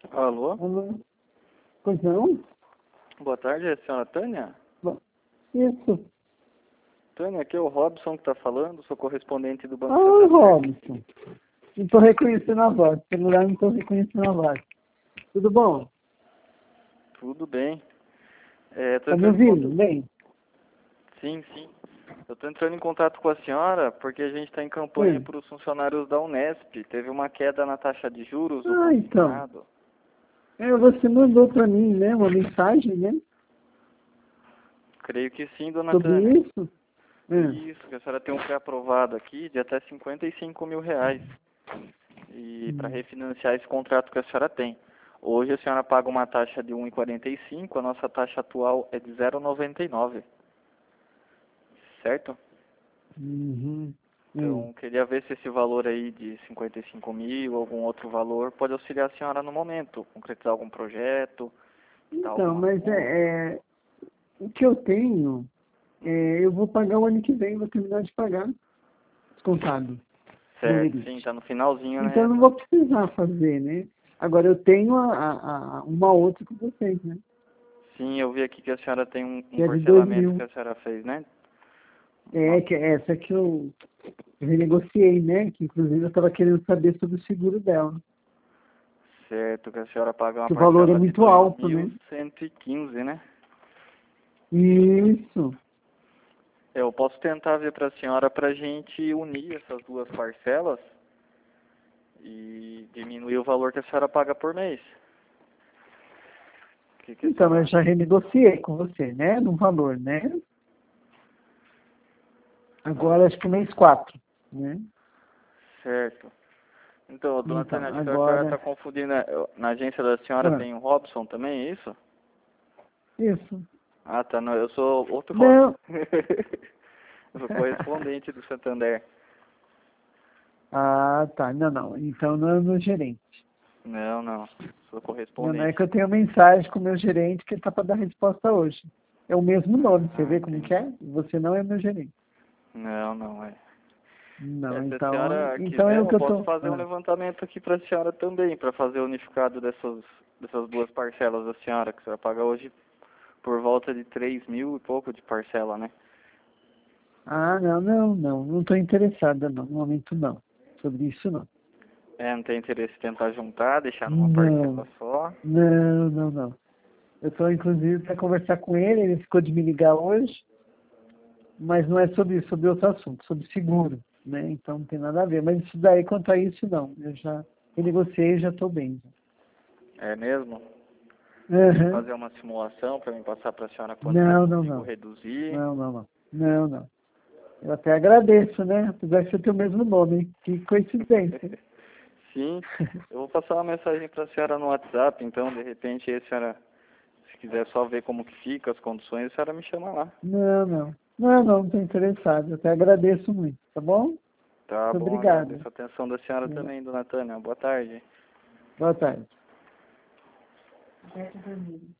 Alô? Alô? Pois não? Boa tarde, é a senhora Tânia? Isso. Tânia, aqui é o Robson que está falando, sou correspondente do Banco Ah, Santander. Robson. Não estou reconhecendo a voz. Celular não estou reconhecendo a voz. Tudo bom? Tudo bem. Tô Tá me entrando em ouvindo? Bem? Sim, sim. Eu estou entrando em contato com a senhora porque a gente está em campanha Sim. para os funcionários da Unesp. Teve uma queda na taxa de juros no Ah, então. consignado. Você mandou para mim, né? Uma mensagem, né? Creio que sim, dona Sobre Tânia. isso. Isso, que a senhora tem um pré-aprovado aqui de até R$ 55.000. E para refinanciar esse contrato que a senhora tem. Hoje a senhora paga uma taxa de 1,45, a nossa taxa atual é de 0,99, certo? Uhum. Então, queria ver se esse valor aí de 55.000, algum outro valor, pode auxiliar a senhora no momento, concretizar algum projeto, quitar Então, alguma mas conta. o que eu tenho, eu vou pagar o ano que vem, vou terminar de pagar descontado. Certo, sim, tá no finalzinho, Então né, eu não dona? vou precisar fazer, né? Agora eu tenho uma outra com vocês, né? Sim, eu vi aqui que a senhora tem um Que é de dois parcelamento que mil. a senhora fez, né? Que é essa que eu renegociei, né? Que inclusive eu estava querendo saber sobre o seguro dela. Certo, que a senhora paga uma Que o valor é parcela de muito alto, né? 2.115, né? Isso. Eu posso tentar ver para a senhora para a gente unir essas duas parcelas e diminuir o valor que a senhora paga por mês. O que a Então senhora eu acha? já renegociei com você, né? No valor, né? Agora acho que o mês 4, né? Certo. Então, dona Então, Tânia, acho que a senhora está agora. confundindo. Na agência da senhora Ah, tem o Robson também, é isso? isso. Ah, tá. Não, eu sou outro Robson. Não. Eu sou correspondente do Santander. Ah, tá. Não, não. Então não é o meu gerente. Não, não. Sou Não, não é correspondente. que eu tenho mensagem com o meu gerente que ele está para dar resposta hoje. É o mesmo nome, você Ah, vê como que entendi. é? Você não é meu gerente. Não, não é. Não, Se a então, senhora então quiser, é o eu que eu posso tô. fazer um levantamento aqui para a senhora também, para fazer o unificado dessas duas parcelas da senhora, que a senhora paga hoje por volta de 3.000 e pouco de parcela, né? Não estou interessada não, no momento não. Sobre isso não. Não tem interesse em tentar juntar, deixar numa Não, parcela só. não. Eu estou inclusive para conversar com ele, ele ficou de me ligar hoje, mas não é sobre isso, sobre outro assunto, sobre seguro, né? Então não tem nada a ver. Mas isso daí, quanto a isso, não. Eu já renegociei e já estou bem. É mesmo? Quer Aham. fazer uma simulação para mim passar para a senhora quanto que eu Não, não, consigo não. reduzir? Não. Eu até agradeço, né? Apesar de você ter o mesmo nome, hein? Que coincidência. Sim, eu vou passar uma mensagem para a senhora no WhatsApp, então de repente a senhora, se quiser só ver como que fica as condições, a senhora me chama lá. Não estou interessado. Eu até agradeço muito, tá bom? Muito Tá bom, obrigada. agradeço a atenção da senhora também, dona Tânia. Boa tarde. Boa tarde.